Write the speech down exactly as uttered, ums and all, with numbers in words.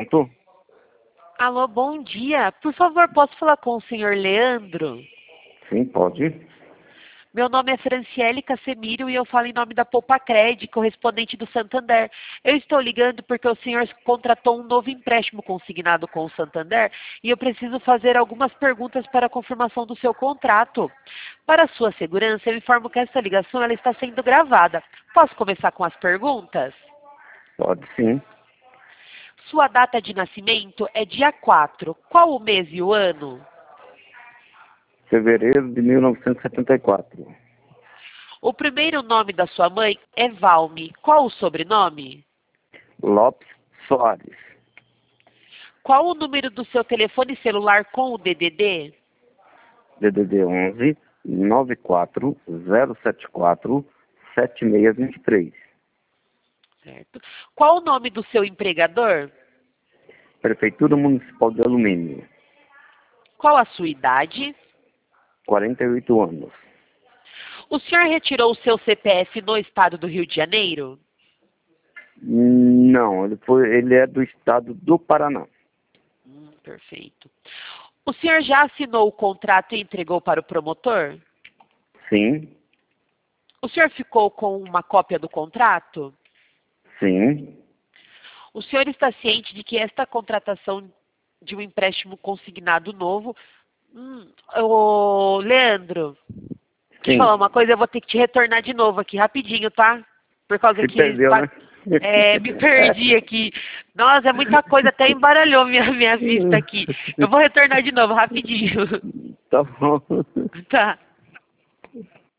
Pronto? Alô, bom dia. Por favor, posso falar com o senhor Leandro? Sim, pode. Meu nome é Franciele Casemiro e eu falo em nome da Poupacred, correspondente do Santander. Eu estou ligando porque o senhor contratou um novo empréstimo consignado com o Santander e eu preciso fazer algumas perguntas para a confirmação do seu contrato. Para sua segurança, eu informo que essa ligação ela está sendo gravada. Posso começar com as perguntas? Pode sim. Sua data de nascimento é dia quatro. Qual o mês e o ano? Fevereiro de mil novecentos e setenta e quatro. O primeiro nome da sua mãe é Valme. Qual o sobrenome? Lopes Soares. Qual o número do seu telefone celular com o D D D? D D D onze nove quatro zero sete quatro sete seis dois três. Certo. Qual o nome do seu empregador? Prefeitura Municipal de Alumínio. Qual a sua idade? quarenta e oito anos. O senhor retirou o seu C P F no estado do Rio de Janeiro? Não, ele, foi, ele é do estado do Paraná. Hum, perfeito. O senhor já assinou o contrato e entregou para o promotor? Sim, O senhor ficou com uma cópia do contrato? sim. O senhor está ciente de que esta contratação de um empréstimo consignado novo... Hum, ô, Leandro, deixa eu Sim. falar uma coisa, eu vou ter que te retornar de novo aqui, rapidinho, tá? Por causa Se que... perdeu, né? É, me perdi aqui. Nossa, é muita coisa, até embaralhou minha, minha vista aqui. Eu vou retornar de novo, rapidinho. Tá bom. Tá.